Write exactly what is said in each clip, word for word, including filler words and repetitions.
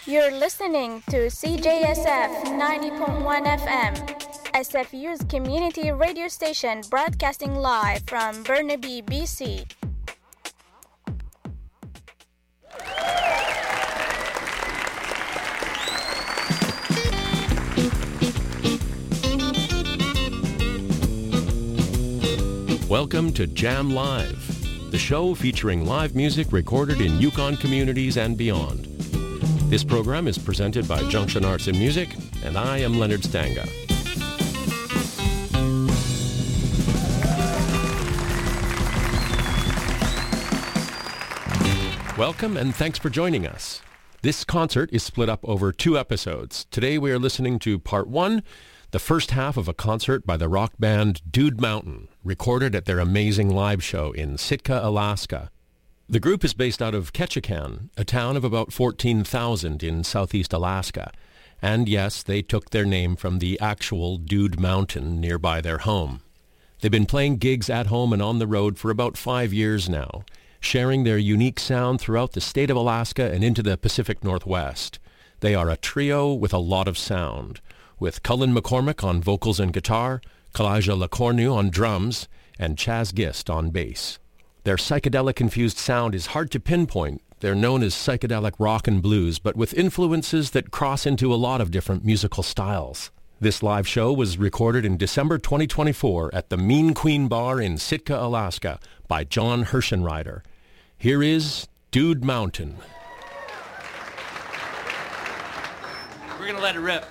You're listening to C J S F ninety point one F M, S F U's community radio station broadcasting live from Burnaby, B C. Welcome to Jam Live, the show featuring live music recorded in Yukon communities and beyond. This program is presented by Junction Arts and Music, and I am Leonard Stanga. Welcome and thanks for joining us. This concert is split up over two episodes. Today we are listening to part one, the first half of a concert by the rock band Dude Mountain, recorded at their amazing live show in Sitka, Alaska. The group is based out of Ketchikan, a town of about fourteen thousand in southeast Alaska. And yes, they took their name from the actual Dude Mountain nearby their home. They've been playing gigs at home and on the road for about five years now, sharing their unique sound throughout the state of Alaska and into the Pacific Northwest. They are a trio with a lot of sound, with Cullen McCormick on vocals and guitar, Kalijah Lecornu on drums, and Chaz Gist on bass. Their psychedelic-infused sound is hard to pinpoint. They're known as psychedelic rock and blues, but with influences that cross into a lot of different musical styles. This live show was recorded in December twenty twenty-four at the Mean Queen Bar in Sitka, Alaska, by John Herschenrider. Here is Dude Mountain. We're going to let it rip.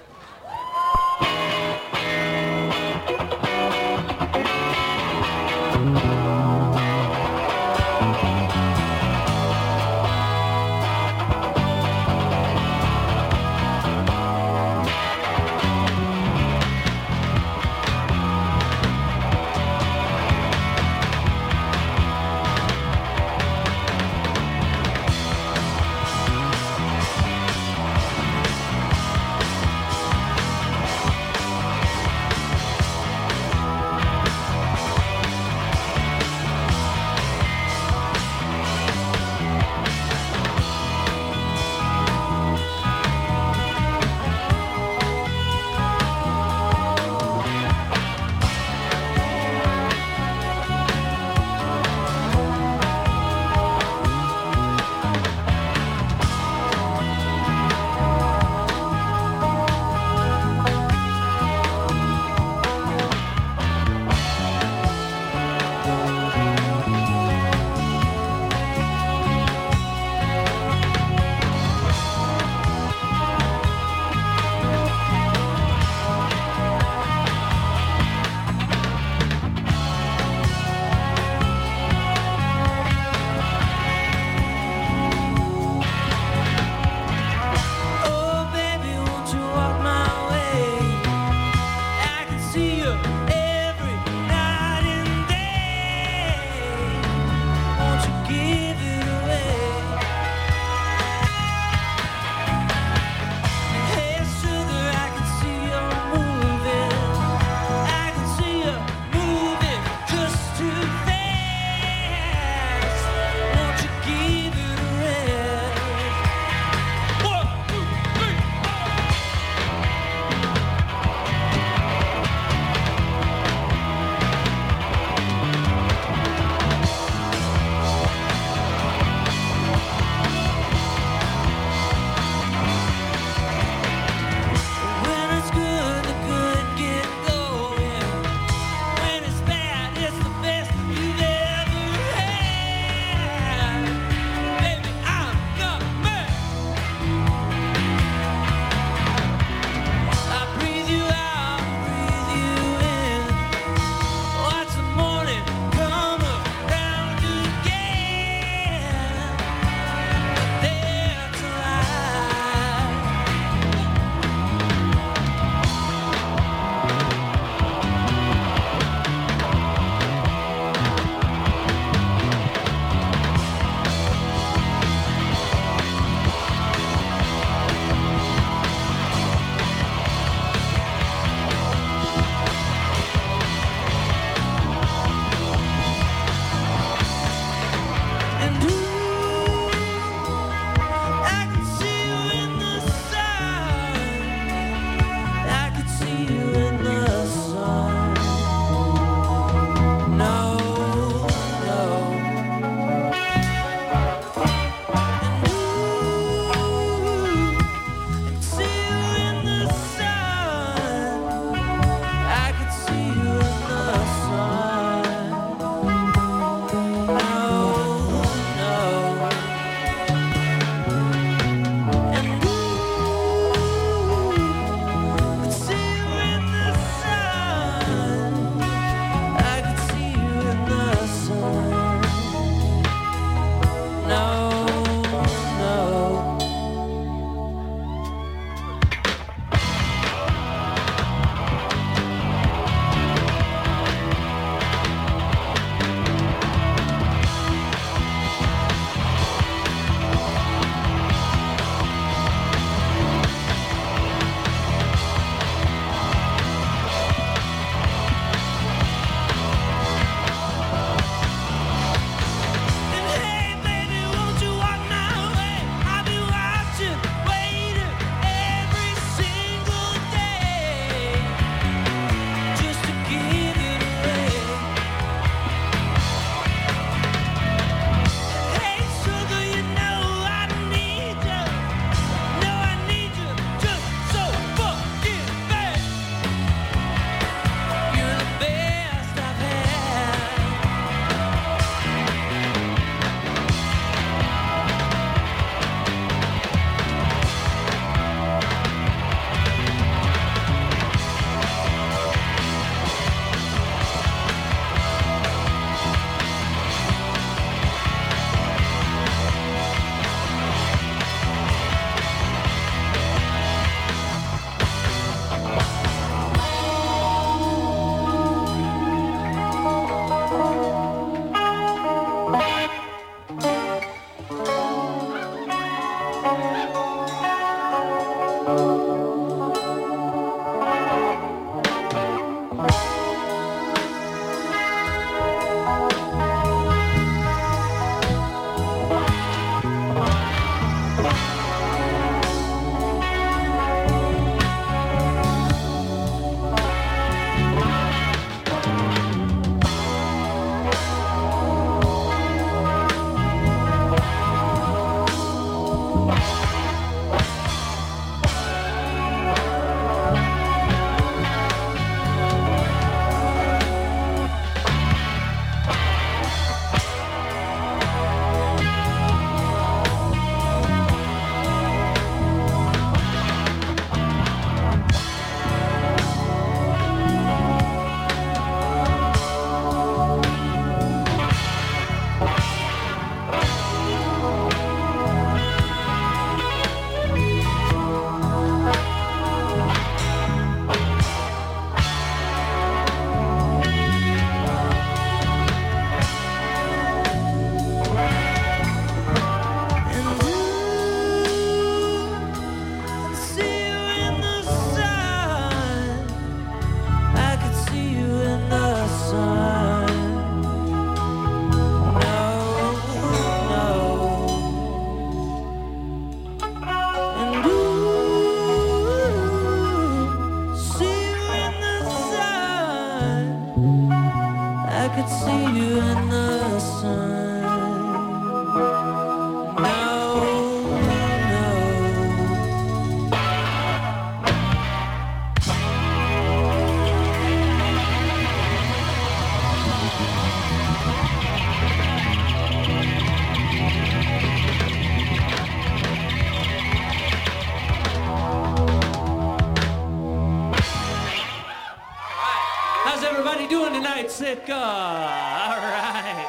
Sitka. All right.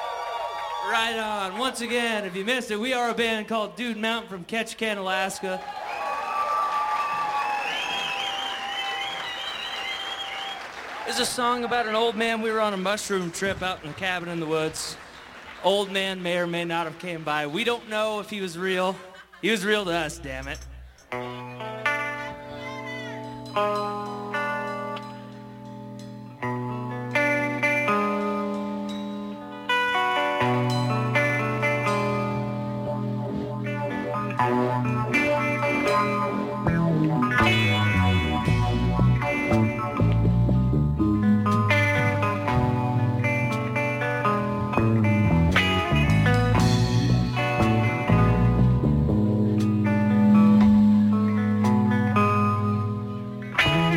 Right on. Once again, if you missed it, we are a band called Dude Mountain from Ketchikan, Alaska. This is a song about an old man. We were on a mushroom trip out in a cabin in the woods. Old man may or may not have came by. We don't know if he was real. He was real to us, damn it. Thank you.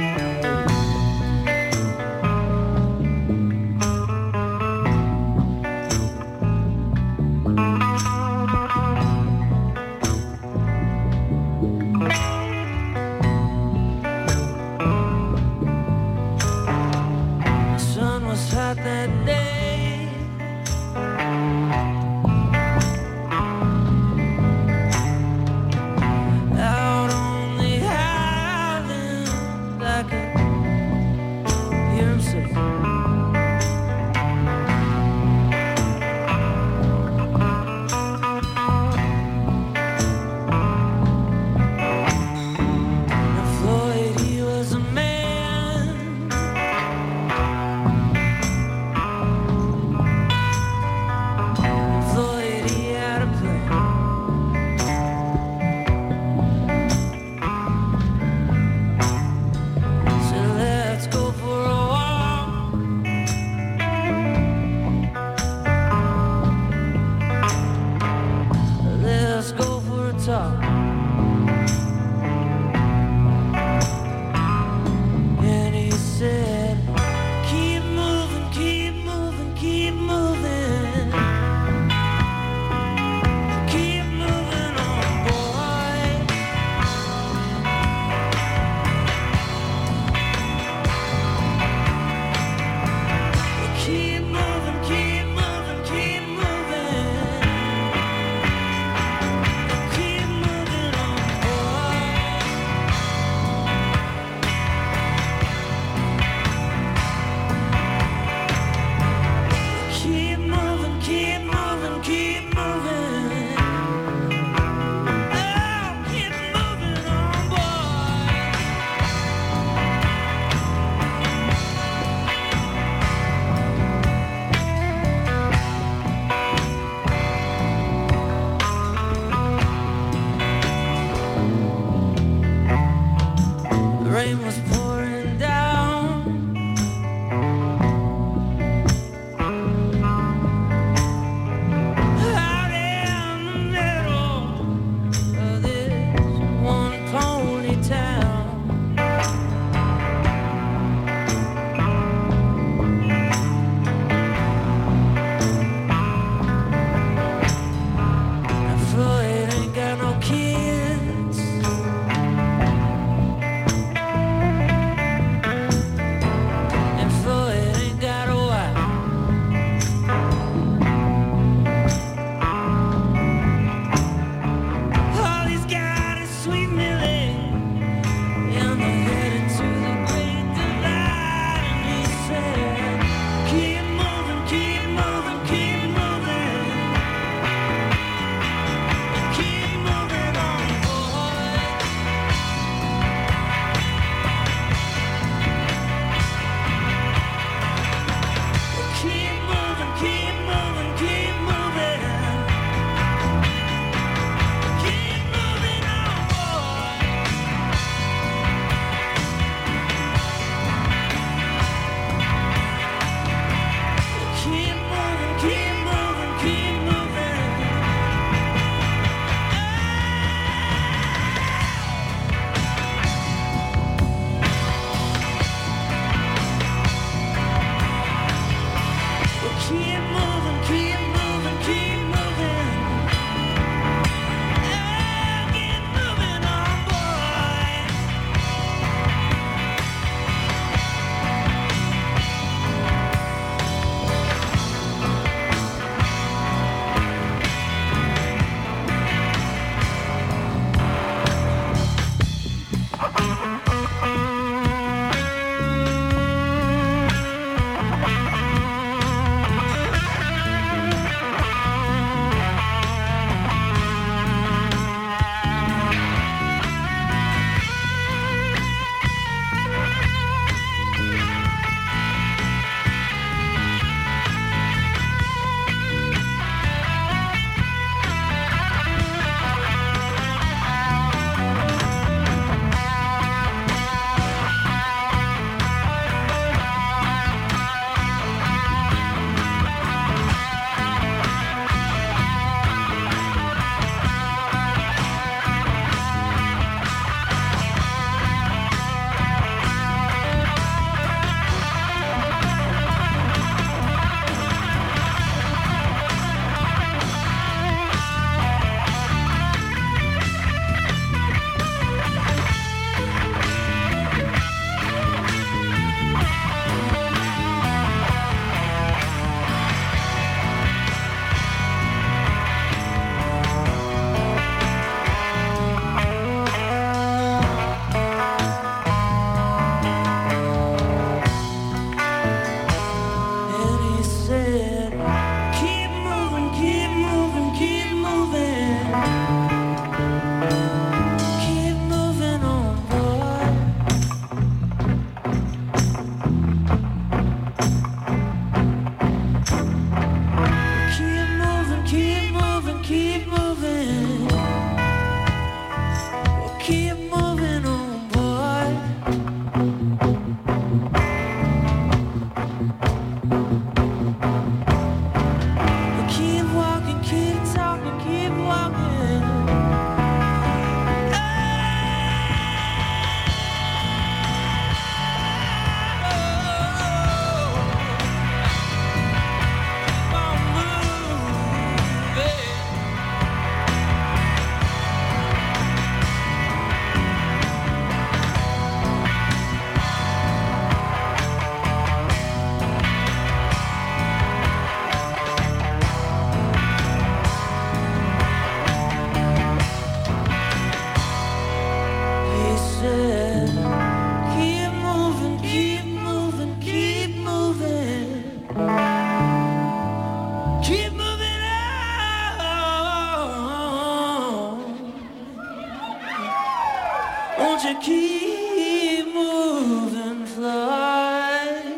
Won't you keep moving, fly?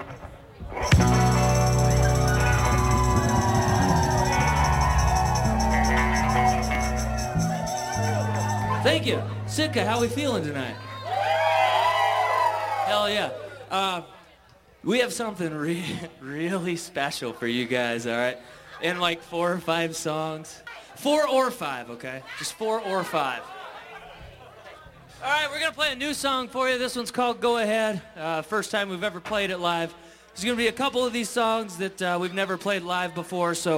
Thank you. Sitka, how we feeling tonight? Hell yeah. Uh, we have something re really special for you guys, all right? In like four or five songs. Four or five, okay? Just four or five. All right, we're going to play a new song for you. This one's called Go Ahead. Uh, first time we've ever played it live. There's going to be a couple of these songs that uh, we've never played live before, so...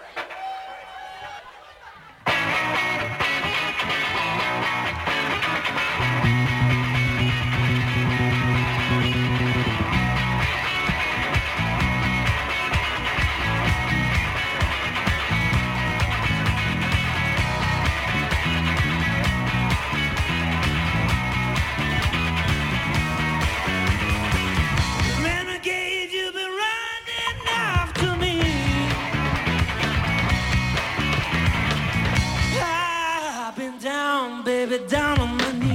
down on my knees.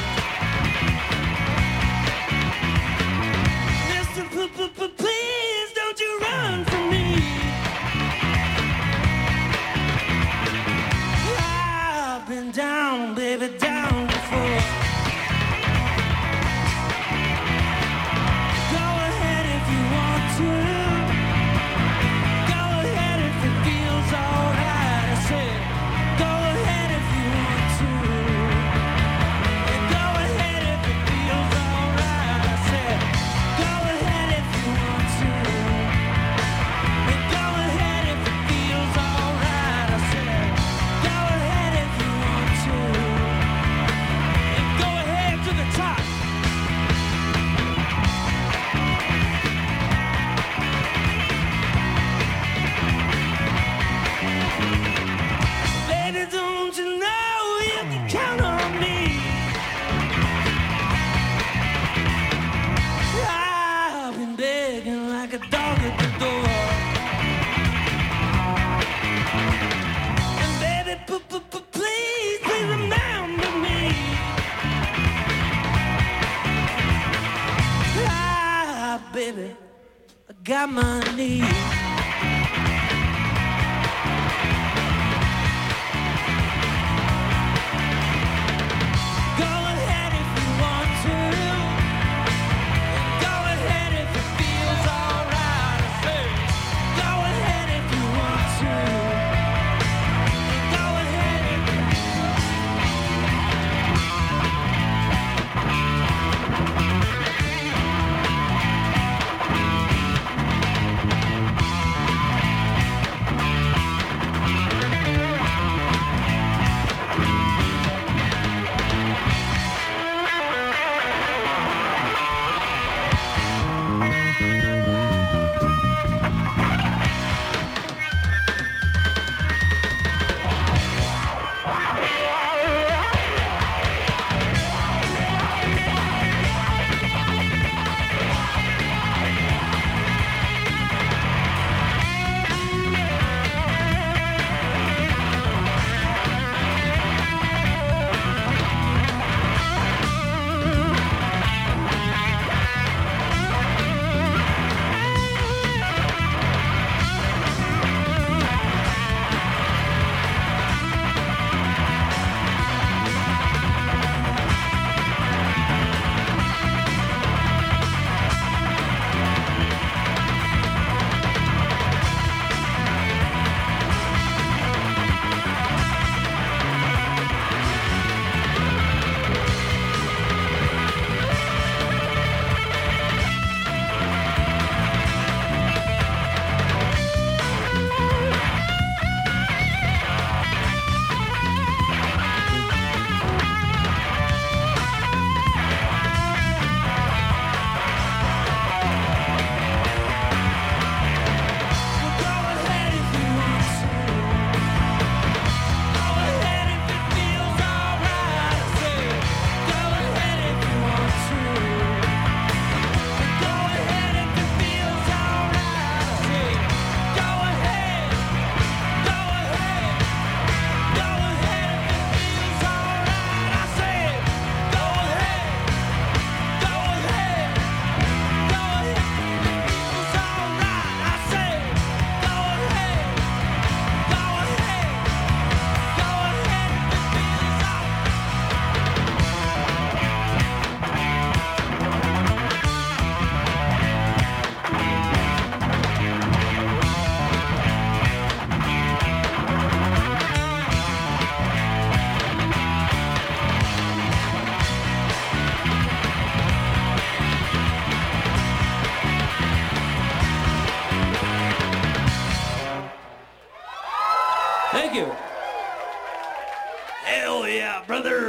Mister P-p-p-please don't you run from me. I've been down, baby, down before. Go ahead if you want to. Go ahead if it feels alright. I said, go ahead if you want to. Baby, I got my knees.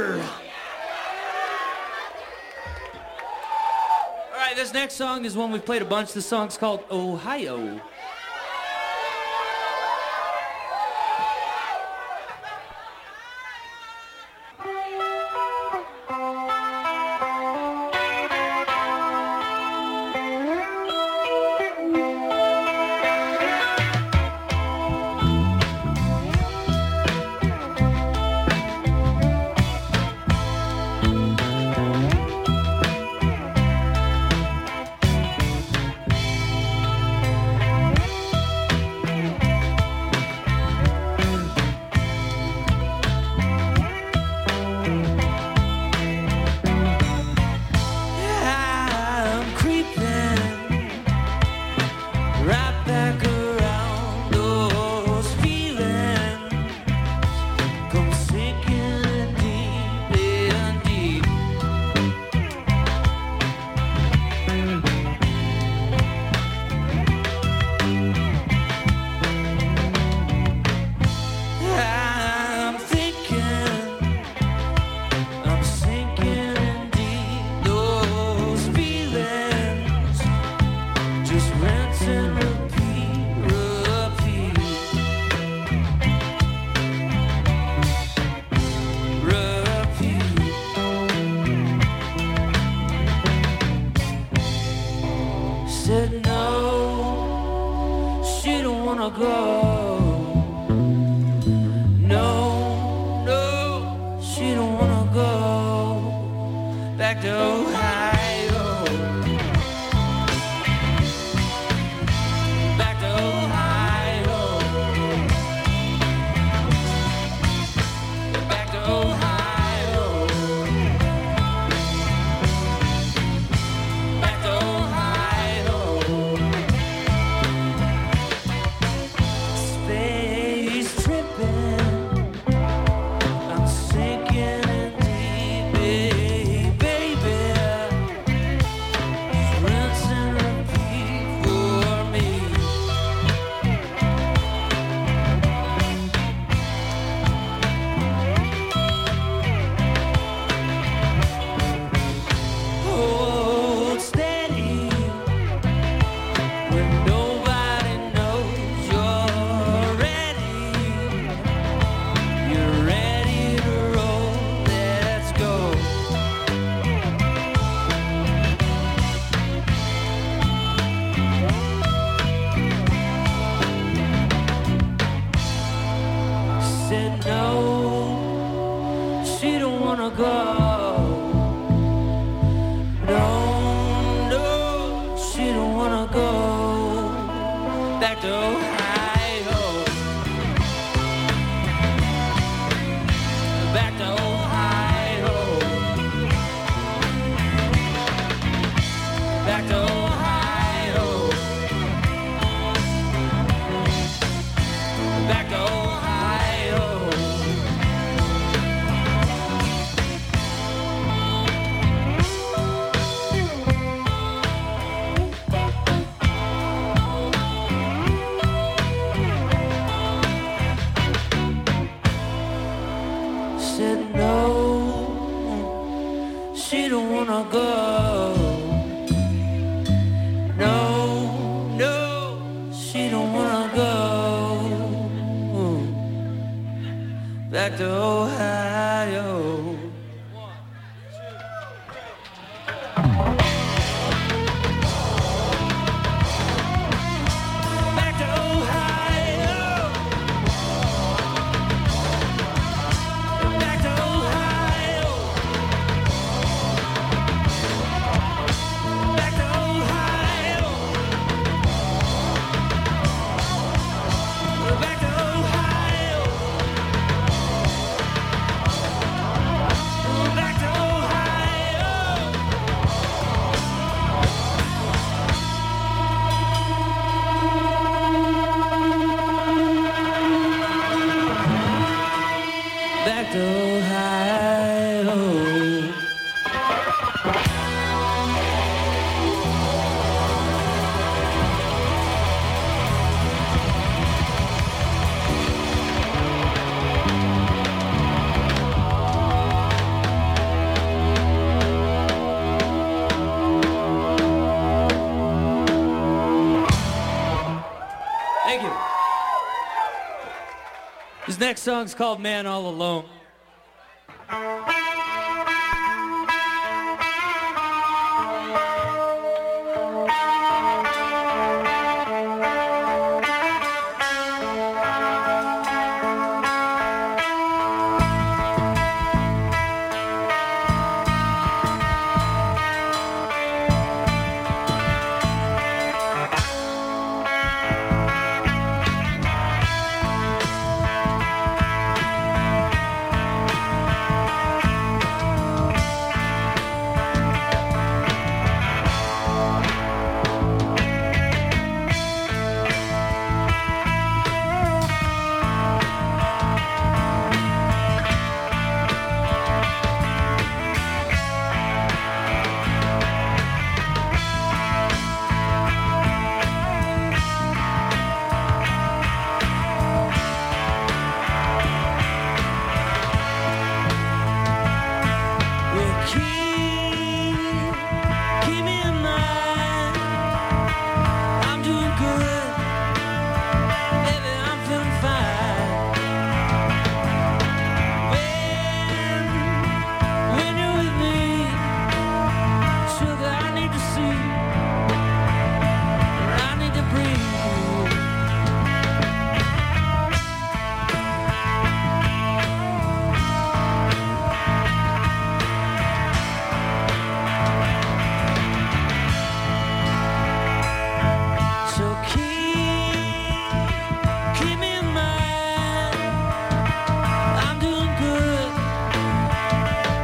River. All right, this next song is one we've played a bunch. This song's called Ohio. This next song's called Man All Alone.